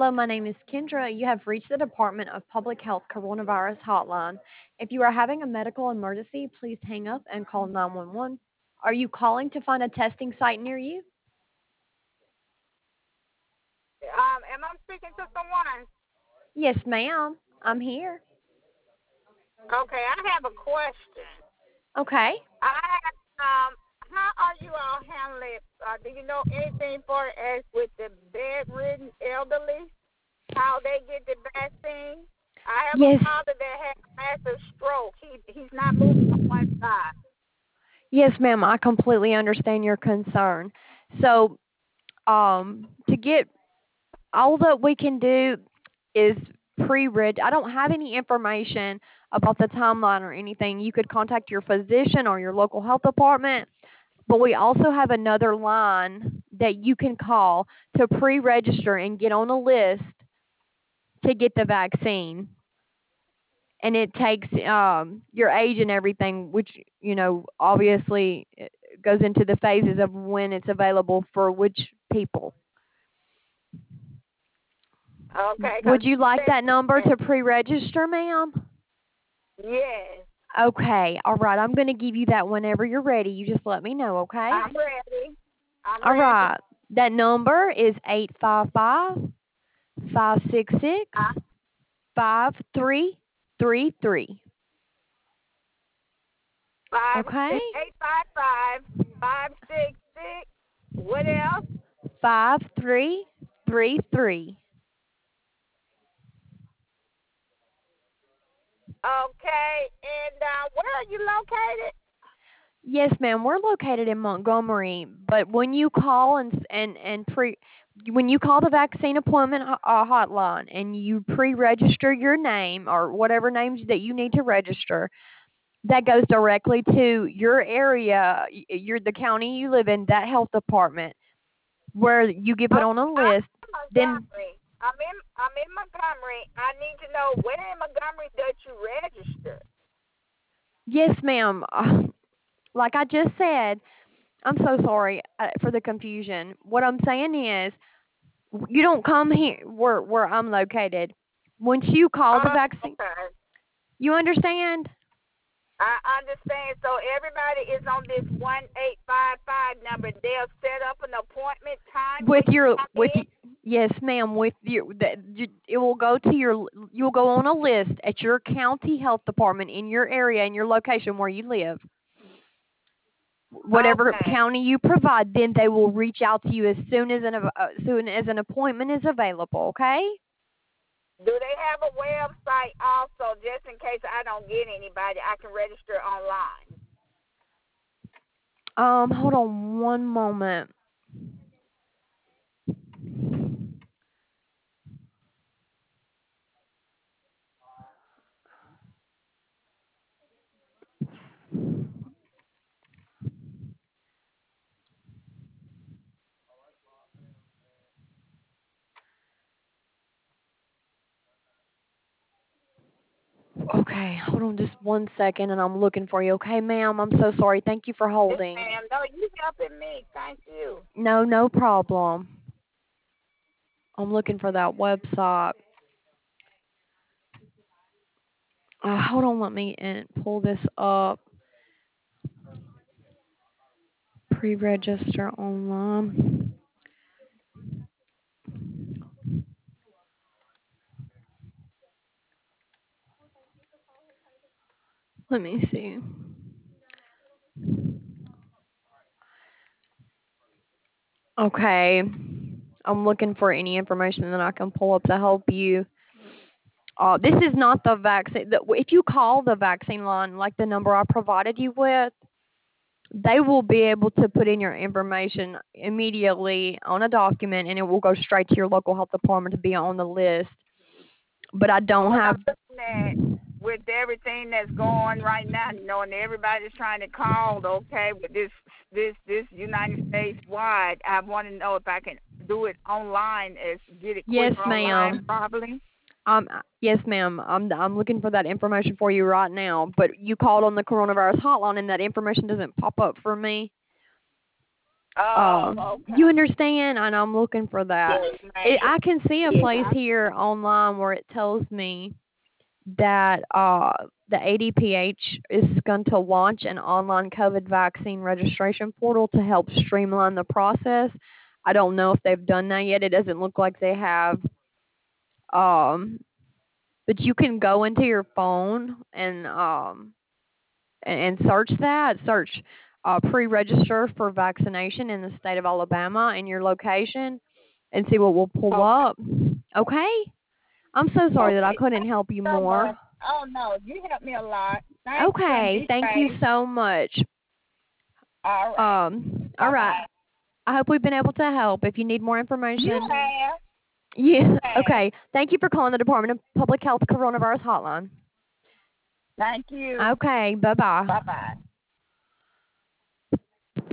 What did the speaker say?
Hello, my name is Kendra. You have reached the Department of Public Health Coronavirus Hotline. If you are having a medical emergency, please hang up and call 911. Are you calling to find a testing site near you? Am I speaking to someone? Yes, ma'am. I'm here. Okay, I have a question. Okay. How are you all handling? Do you know anything for as with the bedridden elderly? How they get the vaccine? I have a Yes. father that had a massive stroke. He's not moving on one side. Yes, ma'am. I completely understand your concern. So, to get all that we can do is pre-reg. I don't have any information about the timeline or anything. You could contact your physician or your local health department, but we also have another line that you can call to pre-register and get on a list to get the vaccine. And it takes your age and everything, which obviously goes into the phases of when it's available for which people. Okay, Would because you like that number to pre-register, ma'am? yes, Okay, all right. I'm going to give you that whenever you're ready. You just let me know, okay? I'm ready. I'm All ready. right. That number is 855-566-5333. Five Okay? 855-566. What else? 5333. Okay, and where are you located? Yes, ma'am. We're located in Montgomery, but when you call when you call the vaccine appointment hotline and you pre-register your name or whatever names that you need to register, that goes directly to your area, the county you live in, that health department, where you get put on a I'm list. in Then, Montgomery. I'm in Montgomery. I need to know where in Montgomery that you register. yes, ma'am. Like I just said, I'm so sorry for the confusion. What I'm saying is, you don't come here where I'm located. Once you call the vaccine, Okay. you understand? I understand. So everybody is on this 1855 number. They'll set up an appointment time With when you your come with in. yes, ma'am. With it will go to your. You'll go on a list at your county health department in your area in your location where you live. Whatever Okay. county you provide, then they will reach out to you as soon as an appointment is available. Okay? Do they have a website also, just in case I don't get anybody, I can register online? Hold on one moment. Okay, hold on just one second, and I'm looking for you. Okay, ma'am. I'm so sorry. Thank you for Yes, holding. ma'am. No, you helping me. Thank you. No, no problem. I'm looking for that website. Hold on, let me pull this up. Pre-register online. Let me see. Okay. I'm looking for any information that I can pull up to help you. This is not the vaccine. If you call the vaccine line, like the number I provided you with, they will be able to put in your information immediately on a document, and it will go straight to your local health department to be on the list. But I don't What have. I'm looking at with everything that's going right now, and everybody's trying to call, okay, with this United States wide, I want to know if I can do it online, get it Yes, quicker online, ma'am. probably. Yes, ma'am. I'm looking for that information for you right now. But you called on the coronavirus hotline, and that information doesn't pop up for me. Okay. You understand? And I'm looking for that. Yes, ma'am. I can see a Yes, place here online where it tells me that the ADPH is going to launch an online COVID vaccine registration portal to help streamline the process. I don't know if they've done that yet. It doesn't look like they have. But you can go into your phone and search that. Search pre-register for vaccination in the state of Alabama and your location and see what will pull up. Okay? I'm so sorry that I okay. couldn't help you So more. much. Oh no, you helped me a lot. Thank you and Okay, be thank you safe. so much. All right. All Bye right. bye. I hope we've been able to help. If you need more You information, have. You yeah. have. Okay. Thank you for calling the Department of Public Health Coronavirus Hotline. Thank you. Okay. Bye bye. Bye bye.